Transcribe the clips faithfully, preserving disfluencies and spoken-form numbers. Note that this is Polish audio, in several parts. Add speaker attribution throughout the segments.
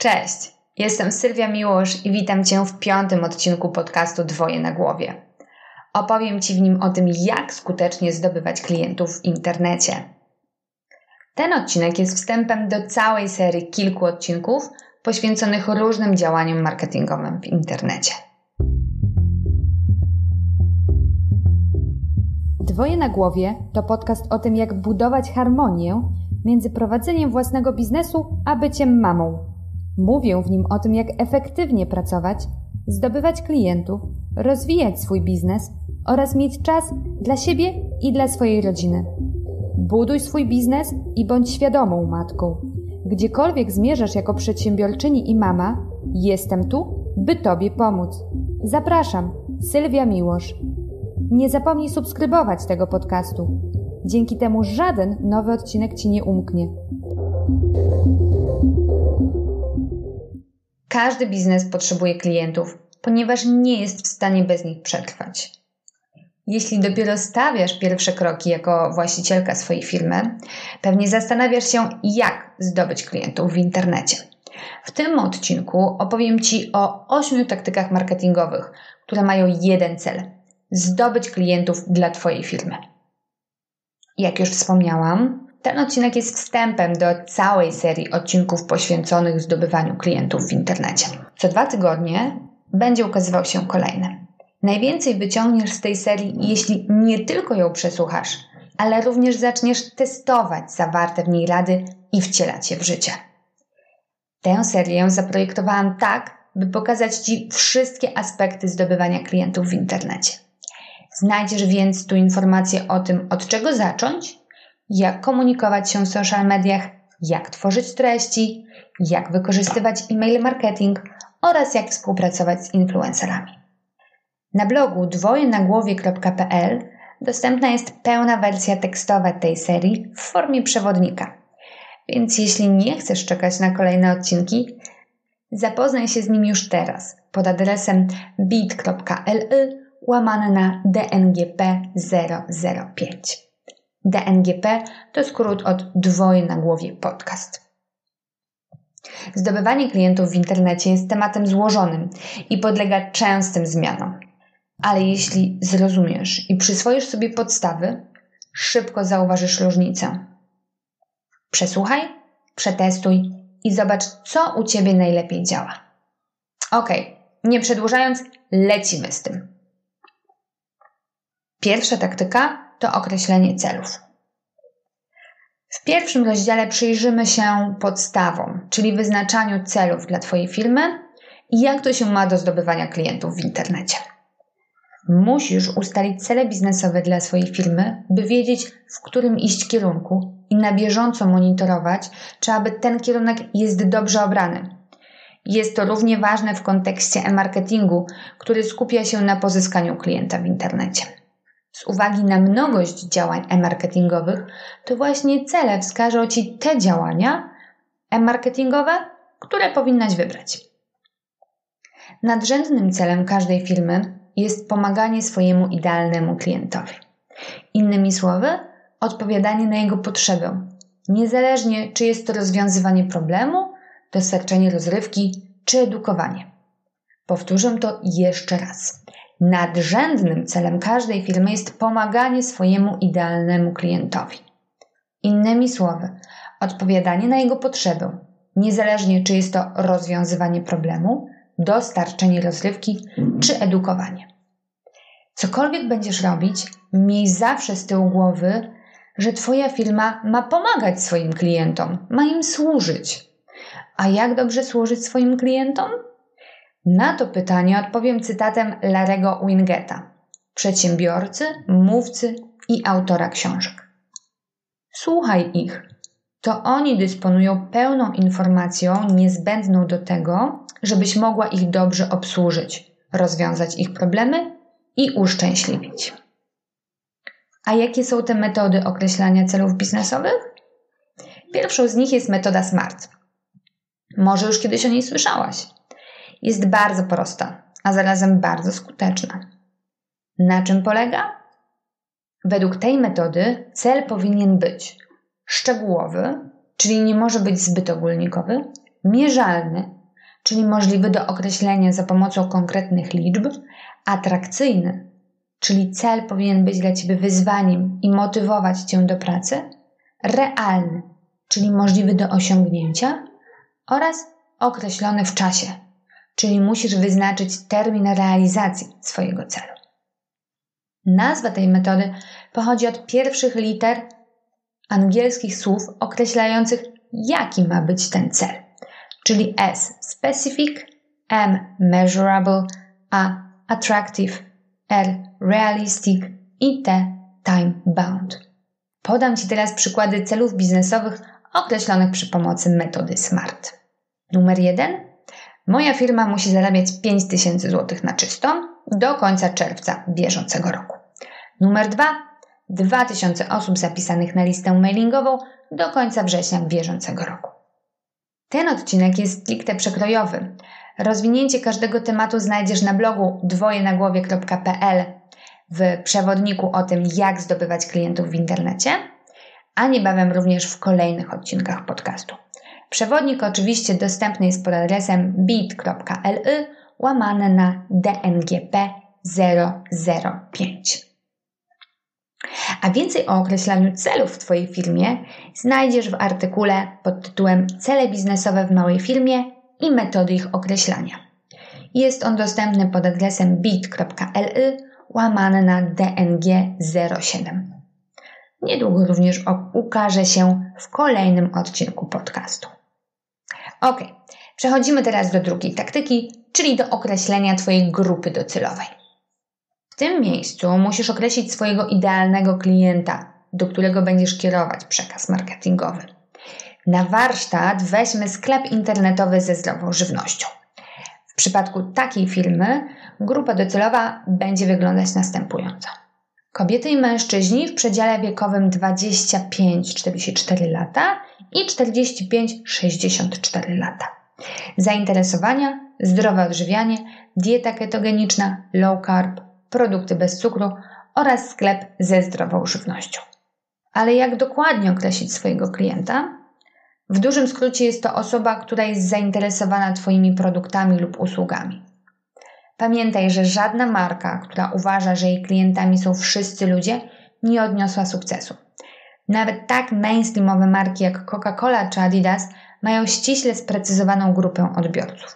Speaker 1: Cześć, jestem Sylwia Miłosz i witam Cię w piątym odcinku podcastu Dwoje na głowie. Opowiem Ci w nim o tym, jak skutecznie zdobywać klientów w internecie. Ten odcinek jest wstępem do całej serii kilku odcinków poświęconych różnym działaniom marketingowym w internecie.
Speaker 2: Dwoje na głowie to podcast o tym, jak budować harmonię między prowadzeniem własnego biznesu a byciem mamą. Mówię w nim o tym, jak efektywnie pracować, zdobywać klientów, rozwijać swój biznes oraz mieć czas dla siebie i dla swojej rodziny. Buduj swój biznes i bądź świadomą matką. Gdziekolwiek zmierzasz jako przedsiębiorczyni i mama, jestem tu, by Tobie pomóc. Zapraszam, Sylwia Miłosz. Nie zapomnij subskrybować tego podcastu. Dzięki temu żaden nowy odcinek Ci nie umknie.
Speaker 1: Każdy biznes potrzebuje klientów, ponieważ nie jest w stanie bez nich przetrwać. Jeśli dopiero stawiasz pierwsze kroki jako właścicielka swojej firmy, pewnie zastanawiasz się, jak zdobyć klientów w internecie. W tym odcinku opowiem Ci o ośmiu taktykach marketingowych, które mają jeden cel – zdobyć klientów dla Twojej firmy. Jak już wspomniałam, ten odcinek jest wstępem do całej serii odcinków poświęconych zdobywaniu klientów w internecie. Co dwa tygodnie będzie ukazywał się kolejny. Najwięcej wyciągniesz z tej serii, jeśli nie tylko ją przesłuchasz, ale również zaczniesz testować zawarte w niej rady i wcielać je w życie. Tę serię zaprojektowałam tak, by pokazać Ci wszystkie aspekty zdobywania klientów w internecie. Znajdziesz więc tu informacje o tym, od czego zacząć, jak komunikować się w social mediach, jak tworzyć treści, jak wykorzystywać e-mail marketing oraz jak współpracować z influencerami. Na blogu dwojenagłowie kropka pe el dostępna jest pełna wersja tekstowa tej serii w formie przewodnika. Więc jeśli nie chcesz czekać na kolejne odcinki, zapoznaj się z nim już teraz pod adresem bit.ly łamane na D N G P zero zero pięć. D N G P to skrót od Dwoje na głowie podcast. Zdobywanie klientów w internecie jest tematem złożonym i podlega częstym zmianom. Ale jeśli zrozumiesz i przyswoisz sobie podstawy, szybko zauważysz różnicę. Przesłuchaj, przetestuj i zobacz, co u Ciebie najlepiej działa. Okej, nie przedłużając, lecimy z tym. Pierwsza taktyka to określenie celów. W pierwszym rozdziale przyjrzymy się podstawom, czyli wyznaczaniu celów dla Twojej firmy i jak to się ma do zdobywania klientów w internecie. Musisz ustalić cele biznesowe dla swojej firmy, by wiedzieć, w którym iść kierunku i na bieżąco monitorować, czy aby ten kierunek jest dobrze obrany. Jest to równie ważne w kontekście e-marketingu, który skupia się na pozyskaniu klienta w internecie. Z uwagi na mnogość działań e-marketingowych, to właśnie cele wskażą Ci te działania e-marketingowe, które powinnaś wybrać. Nadrzędnym celem każdej firmy jest pomaganie swojemu idealnemu klientowi. Innymi słowy, odpowiadanie na jego potrzebę, niezależnie czy jest to rozwiązywanie problemu, dostarczenie rozrywki czy edukowanie. Powtórzę to jeszcze raz. Nadrzędnym celem każdej firmy jest pomaganie swojemu idealnemu klientowi. Innymi słowy, odpowiadanie na jego potrzebę, niezależnie czy jest to rozwiązywanie problemu, dostarczenie rozrywki czy edukowanie. Cokolwiek będziesz robić, miej zawsze z tyłu głowy, że Twoja firma ma pomagać swoim klientom, ma im służyć. A jak dobrze służyć swoim klientom? Na to pytanie odpowiem cytatem Larry'ego Wingata, przedsiębiorcy, mówcy i autora książek. Słuchaj ich. To oni dysponują pełną informacją niezbędną do tego, żebyś mogła ich dobrze obsłużyć, rozwiązać ich problemy i uszczęśliwić. A jakie są te metody określania celów biznesowych? Pierwszą z nich jest metoda SMART. Może już kiedyś o niej słyszałaś. Jest bardzo prosta, a zarazem bardzo skuteczna. Na czym polega? Według tej metody cel powinien być szczegółowy, czyli nie może być zbyt ogólnikowy, mierzalny, czyli możliwy do określenia za pomocą konkretnych liczb, atrakcyjny, czyli cel powinien być dla Ciebie wyzwaniem i motywować Cię do pracy, realny, czyli możliwy do osiągnięcia oraz określony w czasie, czyli musisz wyznaczyć termin realizacji swojego celu. Nazwa tej metody pochodzi od pierwszych liter angielskich słów określających, jaki ma być ten cel, czyli S specific, M measurable, A attractive, R realistic i T time bound. Podam Ci teraz przykłady celów biznesowych określonych przy pomocy metody SMART. Numer jeden. Moja firma musi zarabiać pięć tysięcy złotych na czysto do końca czerwca bieżącego roku. Numer dwa. dwa tysiące osób zapisanych na listę mailingową do końca września bieżącego roku. Ten odcinek jest stricte przekrojowy. Rozwinięcie każdego tematu znajdziesz na blogu dwojenagłowie kropka p l w przewodniku o tym, jak zdobywać klientów w internecie, a niebawem również w kolejnych odcinkach podcastu. Przewodnik oczywiście dostępny jest pod adresem bit.ly łamane na dngp zero zero pięć. A więcej o określaniu celów w Twojej firmie znajdziesz w artykule pod tytułem Cele biznesowe w małej firmie i metody ich określania. Jest on dostępny pod adresem bit.ly łamane na D N G zero siedem. Niedługo również ukaże się w kolejnym odcinku podcastu. Ok, przechodzimy teraz do drugiej taktyki, czyli do określenia Twojej grupy docelowej. W tym miejscu musisz określić swojego idealnego klienta, do którego będziesz kierować przekaz marketingowy. Na warsztat weźmy sklep internetowy ze zdrową żywnością. W przypadku takiej firmy grupa docelowa będzie wyglądać następująco. Kobiety i mężczyźni w przedziale wiekowym dwadzieścia pięć do czterdziestu czterech lata i czterdzieści pięć do sześćdziesięciu czterech lata. Zainteresowania: zdrowe odżywianie, dieta ketogeniczna, low carb, produkty bez cukru oraz sklep ze zdrową żywnością. Ale jak dokładnie określić swojego klienta? W dużym skrócie jest to osoba, która jest zainteresowana Twoimi produktami lub usługami. Pamiętaj, że żadna marka, która uważa, że jej klientami są wszyscy ludzie, nie odniosła sukcesu. Nawet tak mainstreamowe marki jak Coca-Cola czy Adidas mają ściśle sprecyzowaną grupę odbiorców.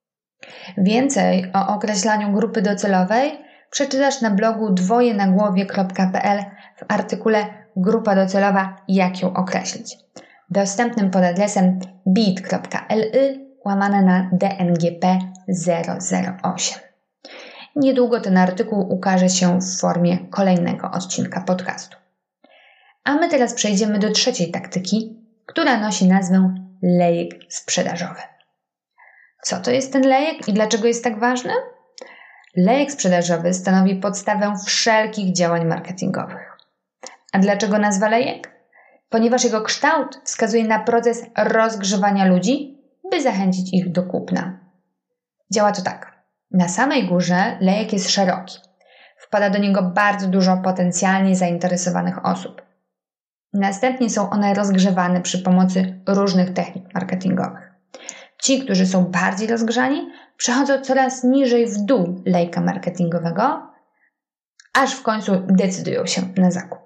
Speaker 1: Więcej o określaniu grupy docelowej przeczytasz na blogu dwojenagłowie kropka p l w artykule Grupa docelowa, jak ją określić, dostępnym pod adresem bit.ly łamane na D N G P zero zero osiem. Niedługo ten artykuł ukaże się w formie kolejnego odcinka podcastu. A my teraz przejdziemy do trzeciej taktyki, która nosi nazwę lejek sprzedażowy. Co to jest ten lejek i dlaczego jest tak ważny? Lejek sprzedażowy stanowi podstawę wszelkich działań marketingowych. A dlaczego nazwa lejek? Ponieważ jego kształt wskazuje na proces rozgrzewania ludzi, by zachęcić ich do kupna. Działa to tak. Na samej górze lejek jest szeroki. Wpada do niego bardzo dużo potencjalnie zainteresowanych osób. Następnie są one rozgrzewane przy pomocy różnych technik marketingowych. Ci, którzy są bardziej rozgrzani, przechodzą coraz niżej w dół lejka marketingowego, aż w końcu decydują się na zakup.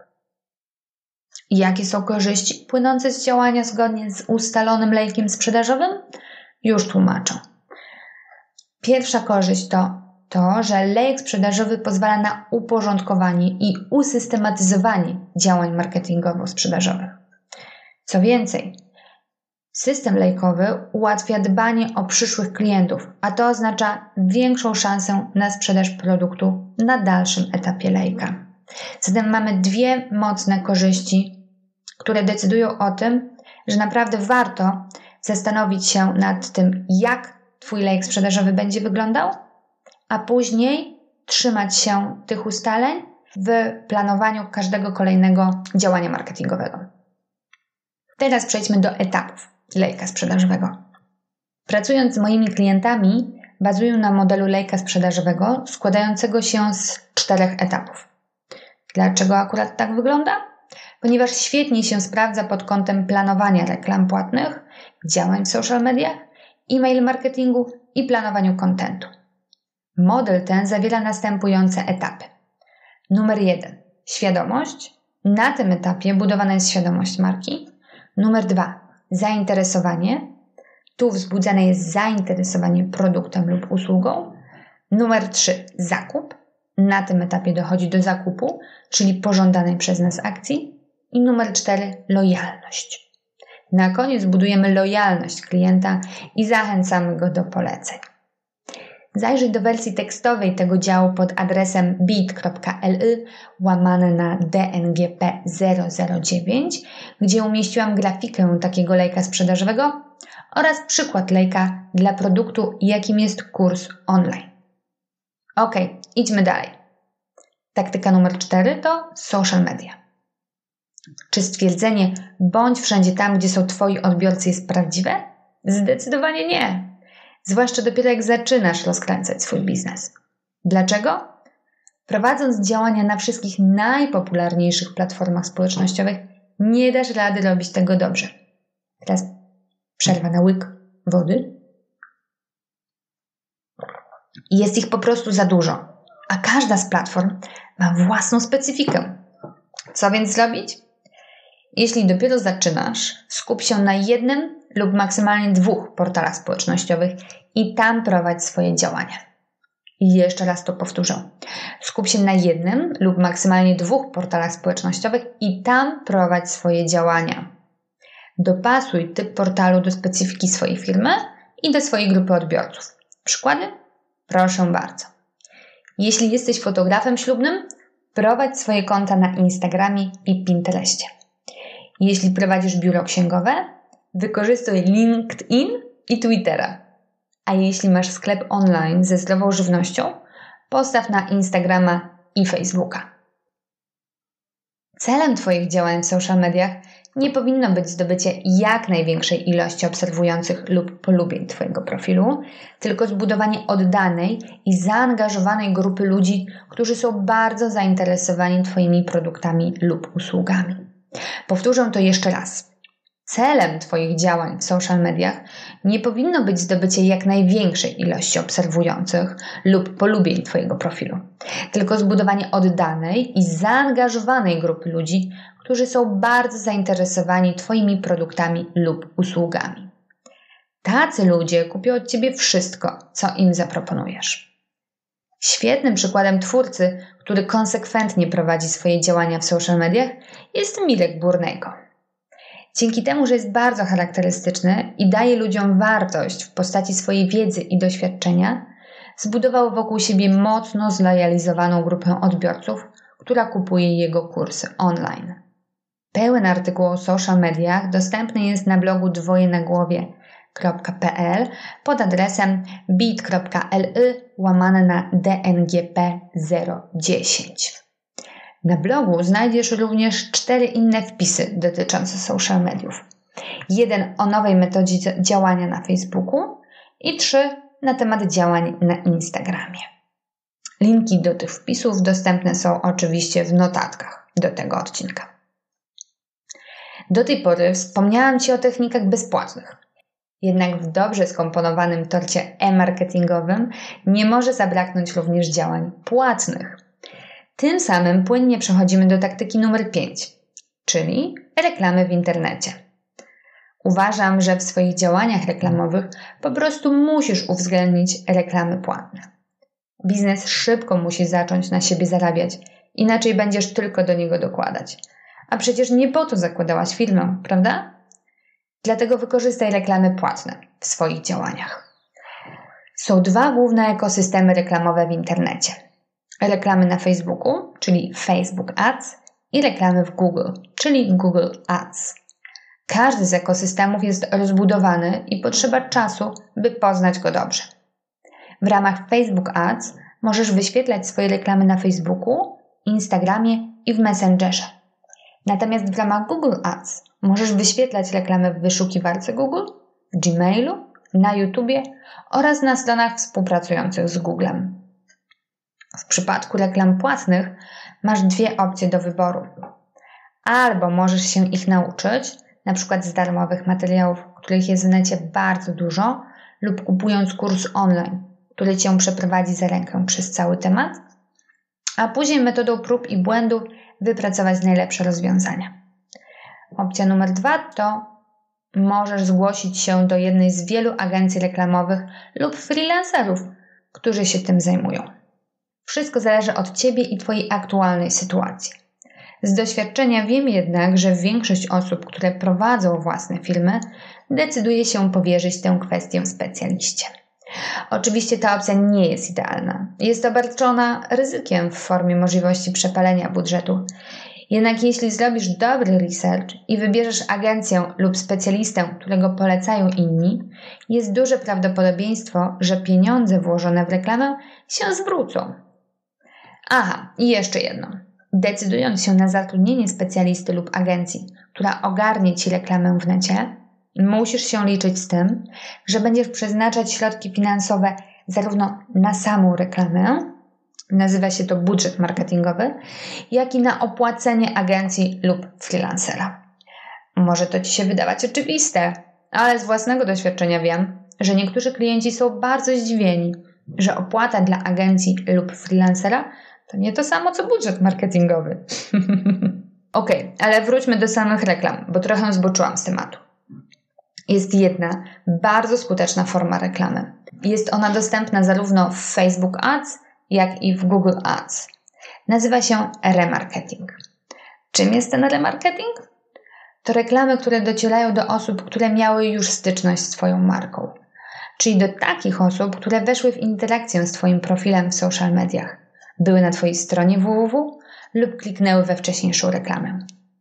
Speaker 1: Jakie są korzyści płynące z działania zgodnie z ustalonym lejkiem sprzedażowym? Już tłumaczę. Pierwsza korzyść to to, że lejek sprzedażowy pozwala na uporządkowanie i usystematyzowanie działań marketingowo-sprzedażowych. Co więcej, system lejkowy ułatwia dbanie o przyszłych klientów, a to oznacza większą szansę na sprzedaż produktu na dalszym etapie lejka. Zatem mamy dwie mocne korzyści, które decydują o tym, że naprawdę warto zastanowić się nad tym, jak Twój lejek sprzedażowy będzie wyglądał, a później trzymać się tych ustaleń w planowaniu każdego kolejnego działania marketingowego. Teraz przejdźmy do etapów lejka sprzedażowego. Pracując z moimi klientami, bazuję na modelu lejka sprzedażowego składającego się z czterech etapów. Dlaczego akurat tak wygląda? Ponieważ świetnie się sprawdza pod kątem planowania reklam płatnych, działań w social mediach e-mail marketingu i planowaniu kontentu. Model ten zawiera następujące etapy. Numer jeden. Świadomość. Na tym etapie budowana jest świadomość marki. Numer dwa. Zainteresowanie. Tu wzbudzane jest zainteresowanie produktem lub usługą. Numer trzy. Zakup. Na tym etapie dochodzi do zakupu, czyli pożądanej przez nas akcji. I numer cztery. Lojalność. Na koniec budujemy lojalność klienta i zachęcamy go do poleceń. Zajrzyj do wersji tekstowej tego działu pod adresem bit.ly łamane na D N G P zero zero dziewięć, gdzie umieściłam grafikę takiego lejka sprzedażowego oraz przykład lejka dla produktu, jakim jest kurs online. Ok, idźmy dalej. Taktyka numer cztery to social media. Czy stwierdzenie bądź wszędzie tam, gdzie są Twoi odbiorcy jest prawdziwe? Zdecydowanie nie. Zwłaszcza dopiero jak zaczynasz rozkręcać swój biznes. Dlaczego? Prowadząc działania na wszystkich najpopularniejszych platformach społecznościowych, nie dasz rady robić tego dobrze. Teraz przerwa na łyk wody. Jest ich po prostu za dużo, a każda z platform ma własną specyfikę. Co więc zrobić? Jeśli dopiero zaczynasz, skup się na jednym lub maksymalnie dwóch portalach społecznościowych i tam prowadź swoje działania. I jeszcze raz to powtórzę. Skup się na jednym lub maksymalnie dwóch portalach społecznościowych i tam prowadź swoje działania. Dopasuj typ portalu do specyfiki swojej firmy i do swojej grupy odbiorców. Przykłady? Proszę bardzo. Jeśli jesteś fotografem ślubnym, prowadź swoje konta na Instagramie i Pinterestie. Jeśli prowadzisz biuro księgowe, wykorzystuj LinkedIn i Twittera. A jeśli masz sklep online ze zdrową żywnością, postaw na Instagrama i Facebooka. Celem Twoich działań w social mediach nie powinno być zdobycie jak największej ilości obserwujących lub polubień Twojego profilu, tylko zbudowanie oddanej i zaangażowanej grupy ludzi, którzy są bardzo zainteresowani Twoimi produktami lub usługami. Powtórzę to jeszcze raz. Celem Twoich działań w social mediach nie powinno być zdobycie jak największej ilości obserwujących lub polubień Twojego profilu, tylko zbudowanie oddanej i zaangażowanej grupy ludzi, którzy są bardzo zainteresowani Twoimi produktami lub usługami. Tacy ludzie kupią od Ciebie wszystko, co im zaproponujesz. Świetnym przykładem twórcy, który konsekwentnie prowadzi swoje działania w social mediach, jest Mirek Burnejko. Dzięki temu, że jest bardzo charakterystyczny i daje ludziom wartość w postaci swojej wiedzy i doświadczenia, zbudował wokół siebie mocno zlojalizowaną grupę odbiorców, która kupuje jego kursy online. Pełen artykuł o social mediach dostępny jest na blogu dwojenagłowie kropka p l pod adresem bit.ly łamane na D N G P zero dziesięć. Na blogu znajdziesz również cztery inne wpisy dotyczące social mediów. Jeden o nowej metodzie działania na Facebooku i trzy na temat działań na Instagramie. Linki do tych wpisów dostępne są oczywiście w notatkach do tego odcinka. Do tej pory wspomniałam Ci o technikach bezpłatnych. Jednak w dobrze skomponowanym torcie e-marketingowym nie może zabraknąć również działań płatnych. Tym samym płynnie przechodzimy do taktyki numer pięć, czyli reklamy w internecie. Uważam, że w swoich działaniach reklamowych po prostu musisz uwzględnić reklamy płatne. Biznes szybko musi zacząć na siebie zarabiać, inaczej będziesz tylko do niego dokładać. A przecież nie po to zakładałaś firmę, prawda? Dlatego wykorzystaj reklamy płatne w swoich działaniach. Są dwa główne ekosystemy reklamowe w internecie. Reklamy na Facebooku, czyli Facebook Ads, i reklamy w Google, czyli Google Ads. Każdy z ekosystemów jest rozbudowany i potrzeba czasu, by poznać go dobrze. W ramach Facebook Ads możesz wyświetlać swoje reklamy na Facebooku, Instagramie i w Messengerze. Natomiast w ramach Google Ads możesz wyświetlać reklamy w wyszukiwarce Google, w Gmailu, na YouTubie oraz na stronach współpracujących z Googlem. W przypadku reklam płatnych masz dwie opcje do wyboru. Albo możesz się ich nauczyć, na przykład z darmowych materiałów, których jest w necie bardzo dużo, lub kupując kurs online, który Cię przeprowadzi za rękę przez cały temat, a później metodą prób i błędów wypracować najlepsze rozwiązania. Opcja numer dwa to możesz zgłosić się do jednej z wielu agencji reklamowych lub freelancerów, którzy się tym zajmują. Wszystko zależy od Ciebie i Twojej aktualnej sytuacji. Z doświadczenia wiem jednak, że większość osób, które prowadzą własne firmy, decyduje się powierzyć tę kwestię specjaliście. Oczywiście ta opcja nie jest idealna. Jest obarczona ryzykiem w formie możliwości przepalenia budżetu. Jednak jeśli zrobisz dobry research i wybierzesz agencję lub specjalistę, którego polecają inni, jest duże prawdopodobieństwo, że pieniądze włożone w reklamę się zwrócą. Aha, i jeszcze jedno. Decydując się na zatrudnienie specjalisty lub agencji, która ogarnie Ci reklamę w necie, musisz się liczyć z tym, że będziesz przeznaczać środki finansowe zarówno na samą reklamę, nazywa się to budżet marketingowy, jak i na opłacenie agencji lub freelancera. Może to Ci się wydawać oczywiste, ale z własnego doświadczenia wiem, że niektórzy klienci są bardzo zdziwieni, że opłata dla agencji lub freelancera to nie to samo co budżet marketingowy. Okej, okay, ale wróćmy do samych reklam, bo trochę zboczyłam z tematu. Jest jedna bardzo skuteczna forma reklamy. Jest ona dostępna zarówno w Facebook Ads, jak i w Google Ads. Nazywa się remarketing. Czym jest ten remarketing? To reklamy, które docierają do osób, które miały już styczność z Twoją marką. Czyli do takich osób, które weszły w interakcję z Twoim profilem w social mediach, były na Twojej stronie www lub kliknęły we wcześniejszą reklamę.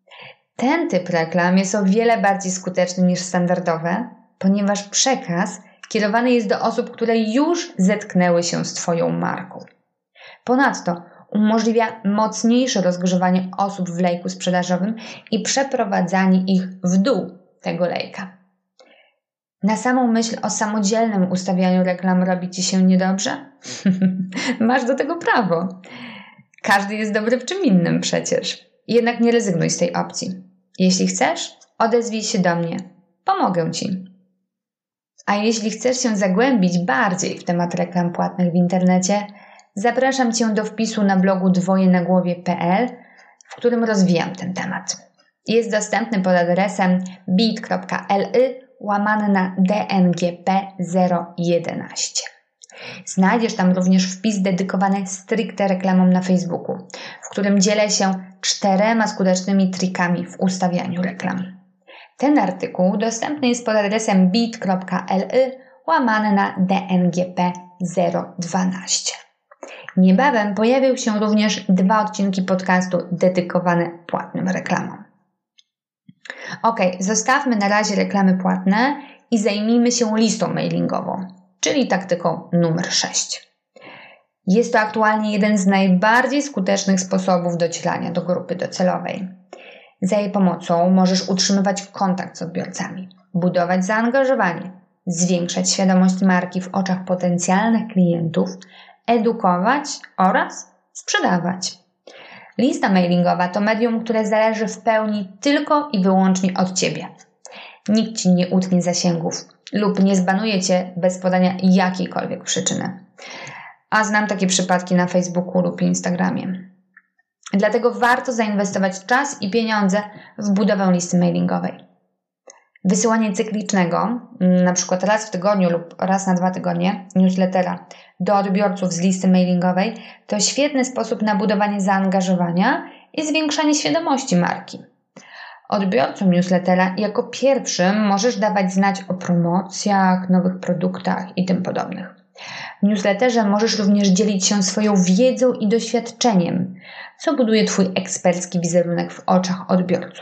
Speaker 1: Ten typ reklam jest o wiele bardziej skuteczny niż standardowe, ponieważ przekaz kierowany jest do osób, które już zetknęły się z Twoją marką. Ponadto umożliwia mocniejsze rozgrzewanie osób w lejku sprzedażowym i przeprowadzanie ich w dół tego lejka. Na samą myśl o samodzielnym ustawianiu reklam robi Ci się niedobrze? Masz do tego prawo. Każdy jest dobry w czym innym przecież. Jednak nie rezygnuj z tej opcji. Jeśli chcesz, odezwij się do mnie. Pomogę Ci. A jeśli chcesz się zagłębić bardziej w temat reklam płatnych w internecie, zapraszam Cię do wpisu na blogu dwoje na głowie kropka pe el, w którym rozwijam ten temat. Jest dostępny pod adresem bit.ly łamane na D N G P zero jedenaście. Znajdziesz tam również wpis dedykowany stricte reklamom na Facebooku, w którym dzielę się czterema skutecznymi trikami w ustawianiu reklam. Ten artykuł dostępny jest pod adresem bit.ly łamane na D N G P zero dwanaście. Niebawem pojawią się również dwa odcinki podcastu dedykowane płatnym reklamom. Ok, zostawmy na razie reklamy płatne i zajmijmy się listą mailingową, czyli taktyką numer sześć. Jest to aktualnie jeden z najbardziej skutecznych sposobów docierania do grupy docelowej. Za jej pomocą możesz utrzymywać kontakt z odbiorcami, budować zaangażowanie, zwiększać świadomość marki w oczach potencjalnych klientów, edukować oraz sprzedawać. Lista mailingowa to medium, które zależy w pełni tylko i wyłącznie od Ciebie. Nikt Ci nie utnie zasięgów lub nie zbanuje Cię bez podania jakiejkolwiek przyczyny. A znam takie przypadki na Facebooku lub Instagramie. Dlatego warto zainwestować czas i pieniądze w budowę listy mailingowej. Wysyłanie cyklicznego, na przykład raz w tygodniu lub raz na dwa tygodnie, newslettera do odbiorców z listy mailingowej to świetny sposób na budowanie zaangażowania i zwiększanie świadomości marki. Odbiorcom newslettera jako pierwszym możesz dawać znać o promocjach, nowych produktach i tym podobnych. W newsletterze możesz również dzielić się swoją wiedzą i doświadczeniem, co buduje Twój ekspercki wizerunek w oczach odbiorców.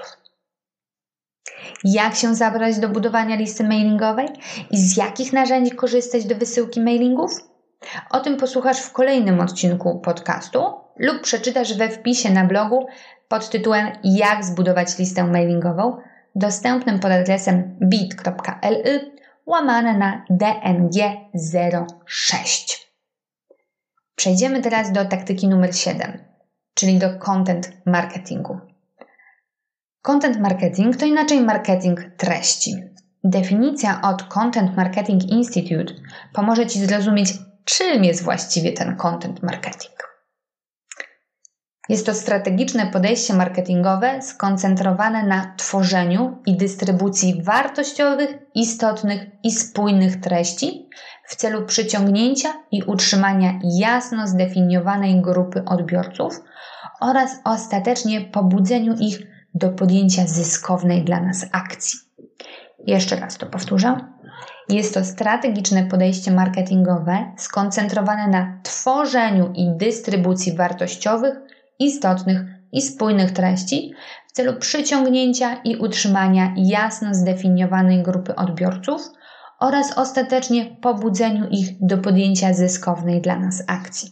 Speaker 1: Jak się zabrać do budowania listy mailingowej i z jakich narzędzi korzystać do wysyłki mailingów? O tym posłuchasz w kolejnym odcinku podcastu lub przeczytasz we wpisie na blogu pod tytułem Jak zbudować listę mailingową, dostępnym pod adresem bit.ly łamane na D N G zero sześć. Przejdziemy teraz do taktyki numer siedem, czyli do content marketingu. Content marketing to inaczej marketing treści. Definicja od Content Marketing Institute pomoże Ci zrozumieć, czym jest właściwie ten content marketing. Jest to strategiczne podejście marketingowe skoncentrowane na tworzeniu i dystrybucji wartościowych, istotnych i spójnych treści w celu przyciągnięcia i utrzymania jasno zdefiniowanej grupy odbiorców oraz ostatecznie pobudzeniu ich do podjęcia zyskownej dla nas akcji. Jeszcze raz to powtórzę. Jest to strategiczne podejście marketingowe skoncentrowane na tworzeniu i dystrybucji wartościowych, istotnych i spójnych treści w celu przyciągnięcia i utrzymania jasno zdefiniowanej grupy odbiorców oraz ostatecznie pobudzeniu ich do podjęcia zyskownej dla nas akcji.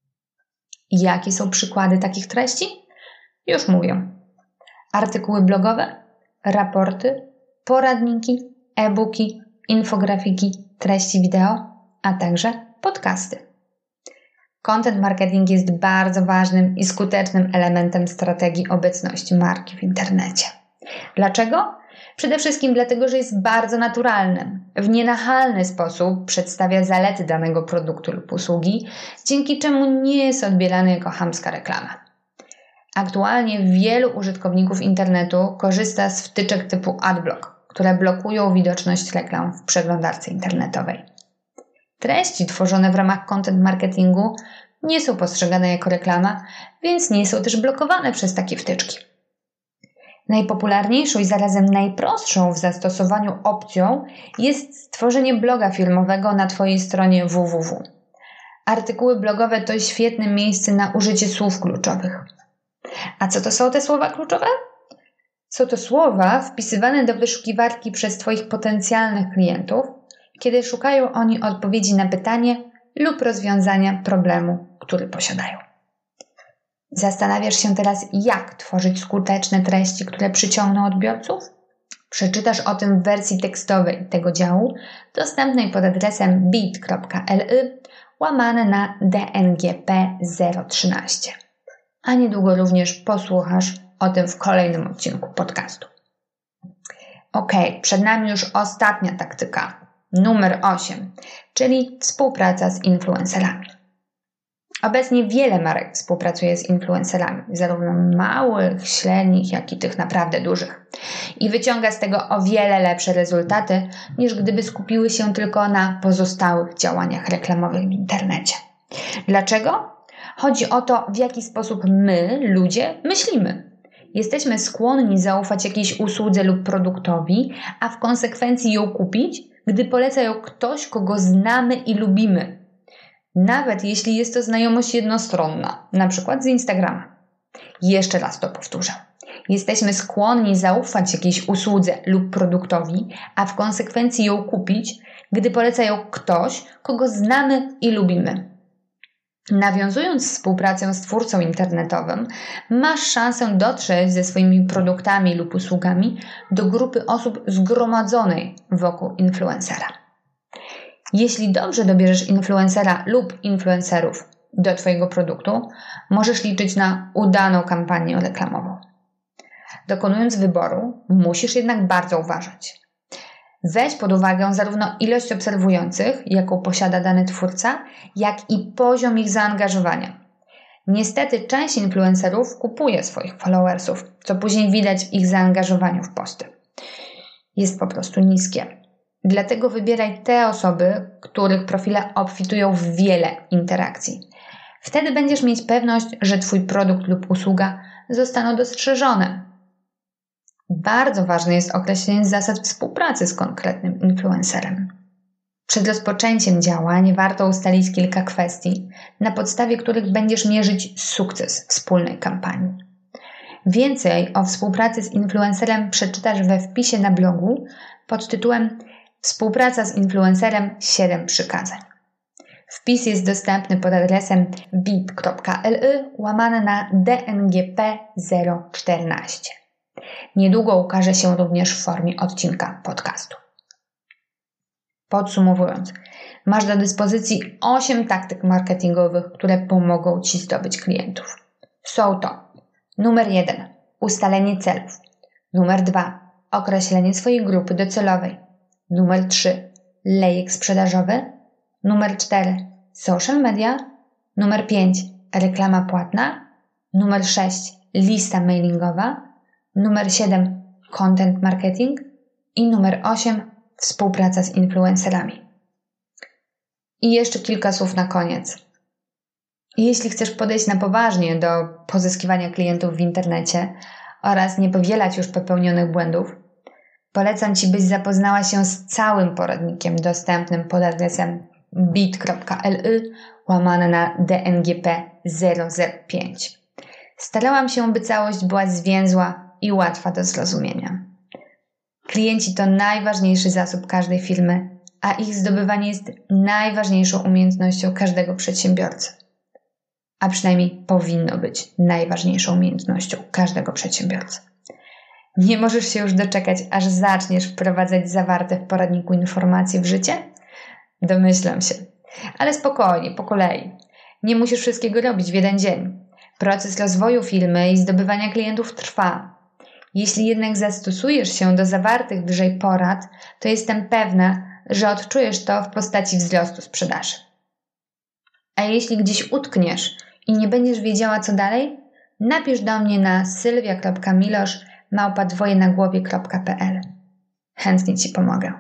Speaker 1: Jakie są przykłady takich treści? Już mówię. Artykuły blogowe, raporty, poradniki, e-booki, infografiki, treści wideo, a także podcasty. Content marketing jest bardzo ważnym i skutecznym elementem strategii obecności marki w internecie. Dlaczego? Przede wszystkim dlatego, że jest bardzo naturalny. W nienachalny sposób przedstawia zalety danego produktu lub usługi, dzięki czemu nie jest odbierany jako chamska reklama. Aktualnie wielu użytkowników internetu korzysta z wtyczek typu AdBlock, które blokują widoczność reklam w przeglądarce internetowej. Treści tworzone w ramach content marketingu nie są postrzegane jako reklama, więc nie są też blokowane przez takie wtyczki. Najpopularniejszą i zarazem najprostszą w zastosowaniu opcją jest stworzenie bloga filmowego na Twojej stronie w w w. Artykuły blogowe to świetne miejsce na użycie słów kluczowych. A co to są te słowa kluczowe? Są to słowa wpisywane do wyszukiwarki przez Twoich potencjalnych klientów, kiedy szukają oni odpowiedzi na pytanie lub rozwiązania problemu, który posiadają. Zastanawiasz się teraz, jak tworzyć skuteczne treści, które przyciągną odbiorców? Przeczytasz o tym w wersji tekstowej tego działu, dostępnej pod adresem bit.ly łamane na D N G P zero trzynaście. A niedługo również posłuchasz o tym w kolejnym odcinku podcastu. Ok, przed nami już ostatnia taktyka, numer osiem, czyli współpraca z influencerami. Obecnie wiele marek współpracuje z influencerami, zarówno małych, średnich, jak i tych naprawdę dużych. I wyciąga z tego o wiele lepsze rezultaty, niż gdyby skupiły się tylko na pozostałych działaniach reklamowych w internecie. Dlaczego? Chodzi o to, w jaki sposób my, ludzie, myślimy. Jesteśmy skłonni zaufać jakiejś usłudze lub produktowi, a w konsekwencji ją kupić, gdy poleca ją ktoś, kogo znamy i lubimy. Nawet jeśli jest to znajomość jednostronna, na przykład z Instagrama. Jeszcze raz to powtórzę. Jesteśmy skłonni zaufać jakiejś usłudze lub produktowi, a w konsekwencji ją kupić, gdy poleca ją ktoś, kogo znamy i lubimy. Nawiązując współpracę z twórcą internetowym, masz szansę dotrzeć ze swoimi produktami lub usługami do grupy osób zgromadzonej wokół influencera. Jeśli dobrze dobierzesz influencera lub influencerów do Twojego produktu, możesz liczyć na udaną kampanię reklamową. Dokonując wyboru, musisz jednak bardzo uważać. Weź pod uwagę zarówno ilość obserwujących, jaką posiada dany twórca, jak i poziom ich zaangażowania. Niestety część influencerów kupuje swoich followersów, co później widać w ich zaangażowaniu w posty. Jest po prostu niskie. Dlatego wybieraj te osoby, których profile obfitują w wiele interakcji. Wtedy będziesz mieć pewność, że Twój produkt lub usługa zostaną dostrzeżone. Bardzo ważne jest określenie zasad współpracy z konkretnym influencerem. Przed rozpoczęciem działań warto ustalić kilka kwestii, na podstawie których będziesz mierzyć sukces wspólnej kampanii. Więcej o współpracy z influencerem przeczytasz we wpisie na blogu pod tytułem Współpraca z influencerem siedem przykazań. Wpis jest dostępny pod adresem bit.ly łamane na D N G P zero czternaście. Niedługo ukaże się również w formie odcinka podcastu. Podsumowując, masz do dyspozycji osiem taktyk marketingowych, które pomogą Ci zdobyć klientów. Są to numer jeden. Ustalenie celów. Numer dwa. Określenie swojej grupy docelowej. Numer trzy. Lejek sprzedażowy. Numer cztery. Social media. Numer pięć. Reklama płatna. Numer sześć. Lista mailingowa. Numer siedem. Content marketing. I numer osiem. Współpraca z influencerami. I jeszcze kilka słów na koniec. Jeśli chcesz podejść na poważnie do pozyskiwania klientów w internecie oraz nie powielać już popełnionych błędów, polecam Ci, byś zapoznała się z całym poradnikiem dostępnym pod adresem bit.ly łamane na D N G P zero zero pięć. Starałam się, by całość była zwięzła i łatwa do zrozumienia. Klienci to najważniejszy zasób każdej firmy, a ich zdobywanie jest najważniejszą umiejętnością każdego przedsiębiorcy. A przynajmniej powinno być najważniejszą umiejętnością każdego przedsiębiorcy. Nie możesz się już doczekać, aż zaczniesz wprowadzać zawarte w poradniku informacje w życie? Domyślam się. Ale spokojnie, po kolei. Nie musisz wszystkiego robić w jeden dzień. Proces rozwoju firmy i zdobywania klientów trwa. Jeśli jednak zastosujesz się do zawartych wyżej porad, to jestem pewna, że odczujesz to w postaci wzrostu sprzedaży. A jeśli gdzieś utkniesz i nie będziesz wiedziała co dalej, napisz do mnie na sylwia kropka milosz małpa dwoje na głowie kropka p l. Chętnie Ci pomogę.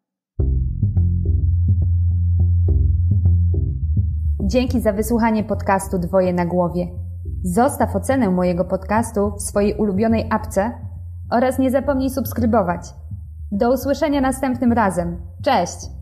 Speaker 2: Dzięki za wysłuchanie podcastu Dwoje na głowie. Zostaw ocenę mojego podcastu w swojej ulubionej apce oraz nie zapomnij subskrybować. Do usłyszenia następnym razem. Cześć!